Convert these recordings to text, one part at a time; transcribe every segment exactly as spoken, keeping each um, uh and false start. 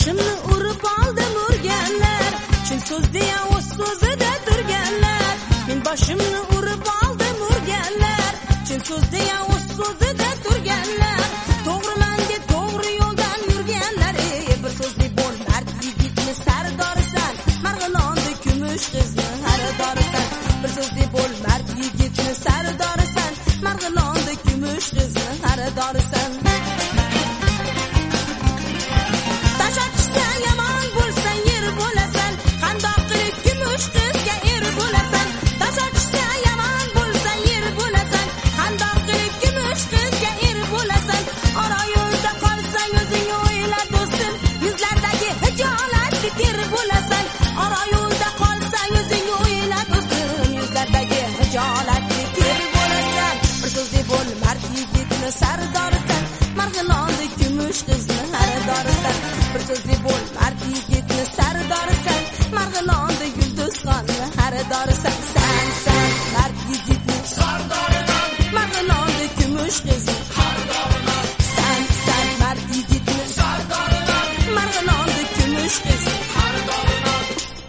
boshimni urib oldi urganlar, chin so'z deya o'z so'zida turganlar. Men boshimni urib oldi urganlar, chin so'z deya o'z so'zida turganlar. To'g'riman deb to'g'ri yo'ldan yurganlar. Bir so'zli bo'l mard yigitni sardorisan, Marg'ilonda kumush qizni haridorisan. Bir so'zli bo'l mard yigitni sardorisan, Marg'ilonda kumush qizni haridorisan. Sardorisan, Marg'ilonda kumush qizni haridorisan. Bir so'zli bo'l mard yigitni sardorisan, Marg'ilonda yulduzxonni haridorisan. San san mard yigitni sardorisan, Marg'ilonda kumush qizni haridorisan. San san mard yigitni sardorisan, Marg'ilonda kumush qizni haridorisan.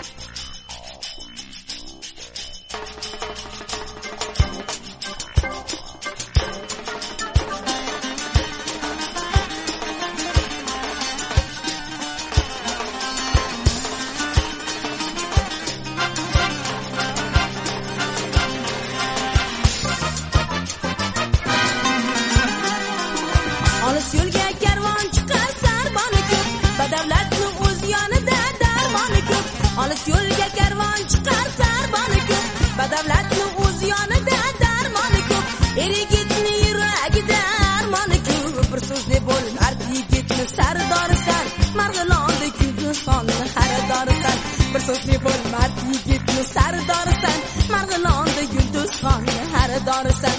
Olis yo'lga karvon chiqar sarboni ko'p, badavlatni o'z yonida darmoni ko'p. Olis yo'lga karvon chiqar sarboni ko'p, badavlatni o'z yonida darmoni ko'p. Er yigitni yuragida armoni ko'p. Bir so'zli bo'l mard yigitni sardorisan, Marg'ilonda yulduzxonni haridorisan. Bir so'zli bo'l mard yigitni sardorisan, Marg'ilonda yulduzxonni haridorisan.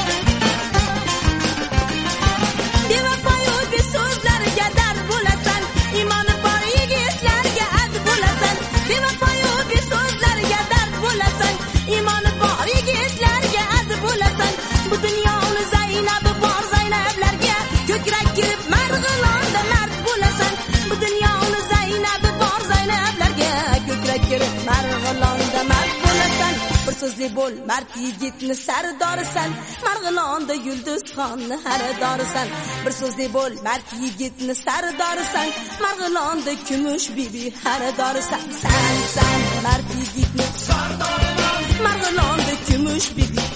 Marg'ilonda mard bo'lasan, bir so'zli bo'l mard yigitni sardorisan, Marg'ilonda yulduzxonni haridorisan. Bir so'zli bo'l mard yigitni sardorisan, Marg'ilonda kumush bibi haridorisan. San san mard yigitni sardorisan, Marg'ilonda kumush bibi